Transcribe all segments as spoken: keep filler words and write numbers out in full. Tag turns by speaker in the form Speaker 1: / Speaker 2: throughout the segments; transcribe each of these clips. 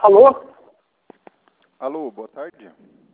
Speaker 1: Alô?
Speaker 2: Alô, boa tarde.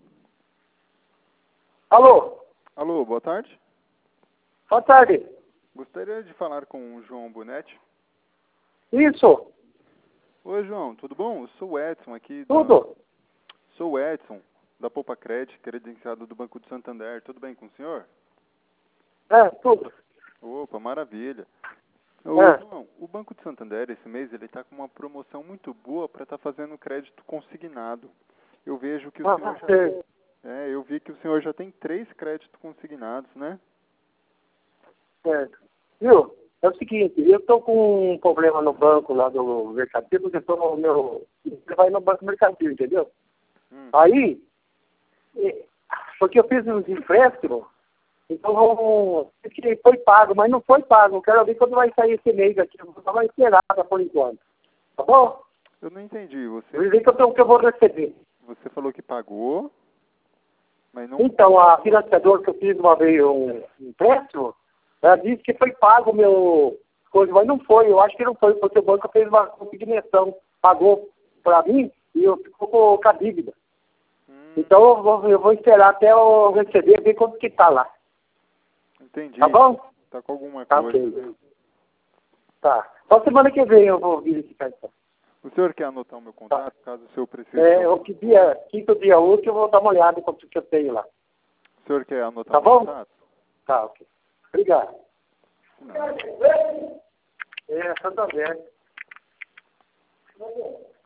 Speaker 1: Alô?
Speaker 2: Alô, boa tarde.
Speaker 1: Boa tarde.
Speaker 2: Gostaria de falar com o João Bonetti.
Speaker 1: Isso.
Speaker 2: Oi, João, tudo bom? Eu sou o Edson aqui. Da...
Speaker 1: Tudo.
Speaker 2: Sou o Edson, da Poupa Credit, credenciado do Banco do Santander. Tudo bem com o senhor?
Speaker 1: É, tudo.
Speaker 2: Opa, maravilha. Ô,
Speaker 1: É.
Speaker 2: João, o Banco do Santander, esse mês, ele está com uma promoção muito boa para estar fazendo crédito consignado. Eu vejo que o
Speaker 1: Ah,
Speaker 2: senhor já...
Speaker 1: sei.
Speaker 2: É, eu vi que o senhor já tem três créditos consignados, né?
Speaker 1: Certo. Viu? É o seguinte, eu estou com um problema no banco lá do Mercantil, porque eu tô no meu... Você vai no Banco Mercantil, entendeu?
Speaker 2: Hum.
Speaker 1: Aí, eh, porque eu fiz uns empréstimos, então que foi pago, mas não foi pago. Eu quero ver quando vai sair esse mês aqui. Eu vou dar uma esperada por enquanto. Tá bom?
Speaker 2: Eu não entendi. Você,
Speaker 1: Eu ver que eu, tô, que eu vou receber.
Speaker 2: você falou que pagou, mas não...
Speaker 1: Então, a financiadora que eu fiz uma vez um empréstimo, ela disse que foi pago o meu coisa, mas não foi. Eu acho que não foi, porque o banco fez uma consignação, pagou para mim e eu ficou com com a dívida.
Speaker 2: Hum,
Speaker 1: Então, eu vou, eu vou esperar até eu receber, ver quanto que tá lá.
Speaker 2: entendi.
Speaker 1: Tá bom?
Speaker 2: Tá com alguma
Speaker 1: Tá
Speaker 2: coisa,
Speaker 1: ok.
Speaker 2: né?
Speaker 1: Tá. Só semana que vem eu vou verificar então.
Speaker 2: O senhor quer anotar o meu
Speaker 1: Tá.
Speaker 2: contato, caso o senhor precise de
Speaker 1: É, o
Speaker 2: alguma
Speaker 1: que
Speaker 2: coisa?
Speaker 1: dia, quinto dia útil, eu vou dar uma olhada em quanto que eu tenho lá.
Speaker 2: O senhor quer anotar
Speaker 1: Tá
Speaker 2: o meu
Speaker 1: bom?
Speaker 2: contato?
Speaker 1: Tá, ok. Obrigado.
Speaker 2: Não.
Speaker 1: É, Santander.